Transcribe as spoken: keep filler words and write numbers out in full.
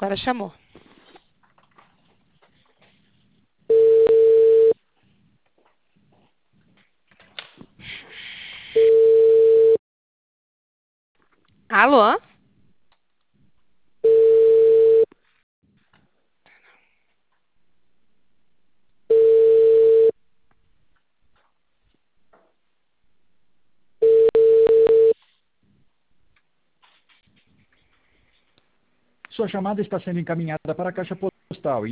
Agora chamou. Alô? Sua chamada está sendo encaminhada para a caixa postal.